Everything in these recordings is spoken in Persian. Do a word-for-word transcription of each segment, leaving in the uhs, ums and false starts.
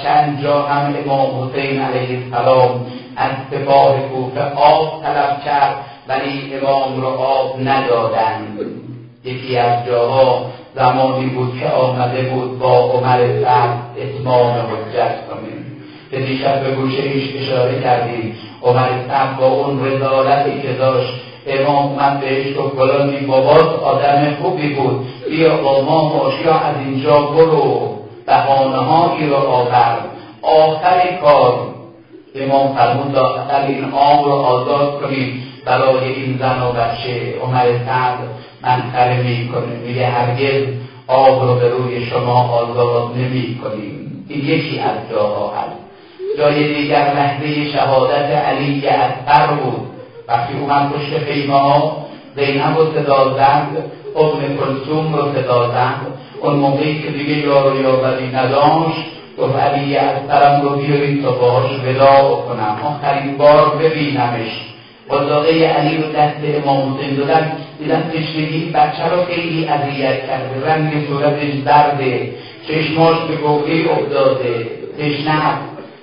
چند جا هم امام حسین علیه السلام از سپاه کوفه آب طلب کرد ولی امام را آب ندادند. یکی از جاها زمانی بود که آمده بود با عمر سعد اتمام حجت کنیم که دیشب به گوشه ایش اشاره کردیم. عمر سعد با اون رضالتی که داشت امام من بهش گفت فلانی بابات آدم خوبی بود، بیا با ما ماشیا از اینجا برو. بهانه هایی را آورد. آخر کار امام فرمود لااقل این آب را آزاد کنید برای این زن و بچه. عمر سعد منکر می کنه، میگه هرگز آب را به روی شما آزاد نمی کنیم. این یکی از جاها هست. جای دیگر لحظه شهادت علی اصغر بود. وقتی اومد پشت خیمه ها زینب رو صدا زد، ام کلثوم رو صدا زد. اون موقعی که دیگه یار و یاوری نداشت گفت علی اصغرم رو بیارید تا باهاش ودا بکنم، آخرین بار ببینمش. قضاقه علی رو دست امام حسین دادن، دیدن تشنگی بچه رو خیلی اذیت کرده، رنگ صورتش زرده، چشماش به گوهی افتاده، تشنه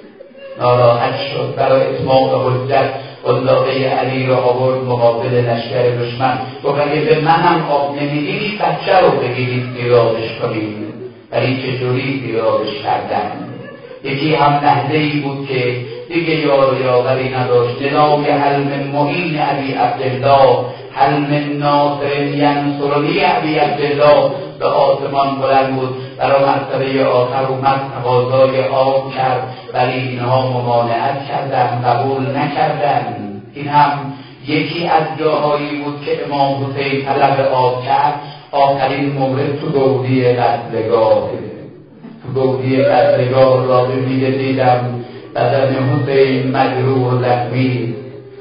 ناراحت شد. برای اتمام حجت قضاقه علی را آورد مقابل لشکر دشمن. گفت اگه به منم آب نمیدید بچه رو بگیرید زیرابش کنید. ولی چجوری زیرابش کردن؟ یکی هم لحظه‌ای بود که دیگه یار و یاوری نداشت. ندای هل من معین ابی عبدالله، هل من ناصر ینصرنی ابی عبدالله به آسمان بلند بود. برای مرتبه آخر اومد تقاضای آب کرد ولی اینها ممانعت کردن، قبول نکردن. این هم یکی از جاهایی بود که امام حسین طلب آب کرد. آخرین مورد تو گودی قتلگاه تو گودی قتلگاه را میگه دیدم بدن حسین مجروح و زخمی،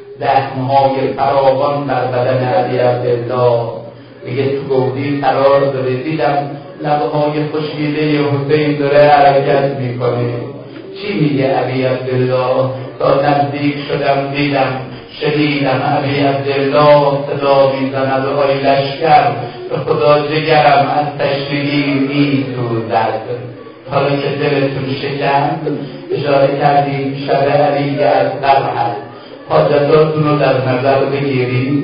زخمهای فراوان بر بدن علی عبدالله. میگه تو گودی قرار داره، دیدم لبهای خشکیده حسین داره حرکت میکنه. چی میگه علی عبدالله؟ تا نزدیک شدم دیدم شنیدم علی عبدالله صدا میزند آی لشکر به خدا جگرم از تشنگی میسوزد. حالا که دلتون شکند اشاره کردیم شب علی اصغر هست، حاجتاتون رو در نظر بگیریم.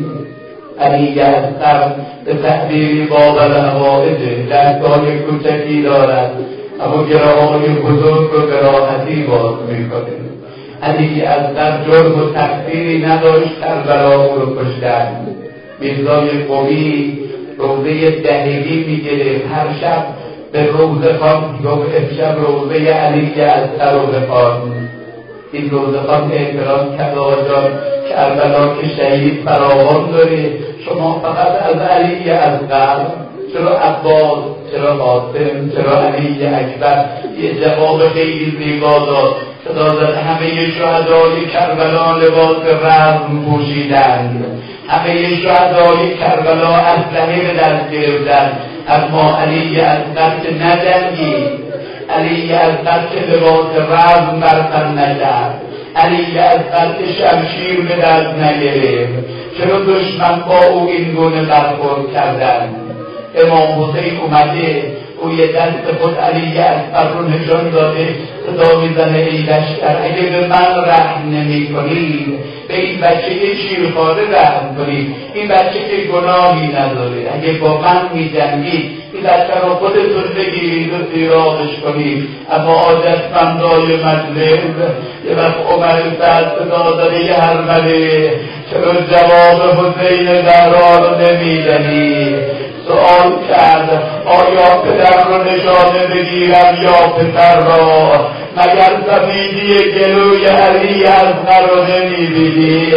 علی اصغر به تعبیری بابل حوائجه، دستگاه کوچکی دارد اما گراهای بزرگ رو به راحتی باز میکنه. علی اصغر جرم و تقصیری نداشت کربلا او رو کشتن. میرزای قمی روزه دهیلی میگیره، هر شب به روزه خان گفت امشب روزه علی اصغر رو بخوان. این روزه خان اعتراض کرد آجان کربلا که شهید فراوان داره، شما فقط از علی اصغر، چرا عباس، چرا قاسم، چرا علی اکبر؟ یه جواب خیلی زیبا داد. صدا زد همه شهدای کربلا لباس رزم پوشیدند، همه شهدای کربلا اسلحه به دست گرفتند، اما علی اصغر که نجنگید، علی اصغر که لباس رزم بر تن نکرد، علی اصغر که شمشیر به دست نگرفت. چرا دشمن با او این گونه برخورد کردند؟ امام حسین اومده او یه دست خود علی اصغر رو نشان داده، صدا میزنه ای لشکر اگه به من رحم نمی کنید به این بچه یه شیرخواره رحم کنید. این بچه که گناهی نداره، اگه با من می جنگید این بچه رو خودتون بگیرید و زیرابش کنید. اما عاجزمندای مجلس یه وقت عمر سعد صدا داره یه هرمله، چرا جواب حسین زهرا رو نمی دنی؟ سؤال کرد آیا پدر رو نشانه بگیرم یا پسر را؟ مگر سفیدی گلوی علی اصغر رو نمی‌بینی؟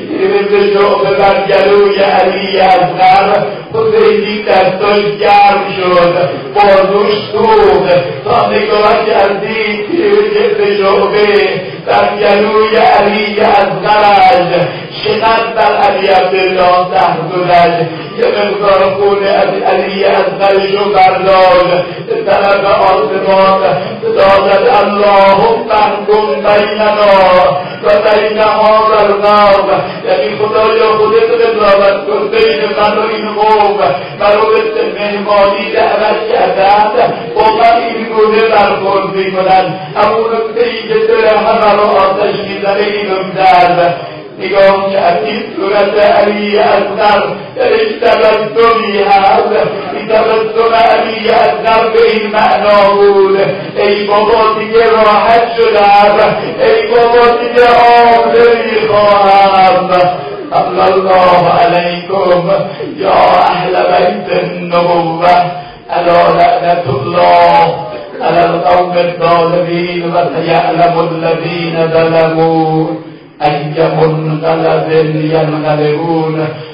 تیرز شعبه بر گلوی علی اصغر، حسینی دستاش گرم شد، بازوش سوخت، تا نگاه کردی تیرز شعبه بر گلوی علی اصغرش چقدر بر علی عبدالله زهر گذشت، یه مقدار خون از علی از قلشو برداشت به طرف آسمان صدا زد اللهم احکم بیننا و بین هذا القوم، یعنی خدایا خودت قضاوت کن بین من و این قوم، مرا به مهمانی دعوت کردند با من این گونه برخورد میکنند، همون نکته‌ای که دل همه را آتش میزنه اینو می‌درد. نگاه کرد این صورت علی اصغر درش تبسمی هست، این تبسم علی اصغر به این معنا بود ای بابا دیگه راحت شدم، ای بابا دیگه آب نمیخواهم. صلی الله علیکم یا اهل بیت النبوة علی لعنت الله علی القوم الظالمین و سیعلم الذین ظلموا أي منقلب ينقلبون.